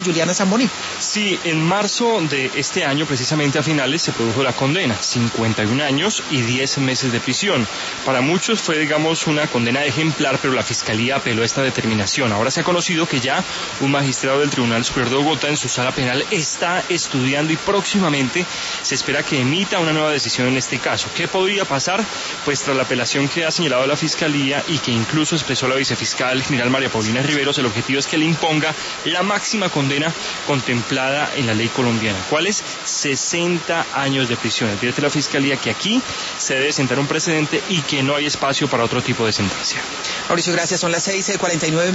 Juliana Zamboni. Sí, en marzo de este año, precisamente a finales, se produjo la condena, 51 años y 10 meses de prisión. Para muchos fue, digamos, una condena ejemplar, pero la Fiscalía apeló a esta determinación. Ahora se ha conocido que ya un magistrado del Tribunal Superior de Bogotá en su sala penal está estudiando y próximamente se espera que emita una nueva decisión en este caso. ¿Qué podría pasar? Pues tras la apelación que ha señalado la Fiscalía y que incluso expresó la vicefiscal general María Paulina Riveros, el objetivo es que le imponga la máxima condena contemplada en la ley colombiana. ¿Cuál es? 60 años de prisión. Advierte la Fiscalía que aquí se debe sentar un precedente y que no hay espacio para otro tipo de sentencia. Mauricio, gracias. Son las 6:49.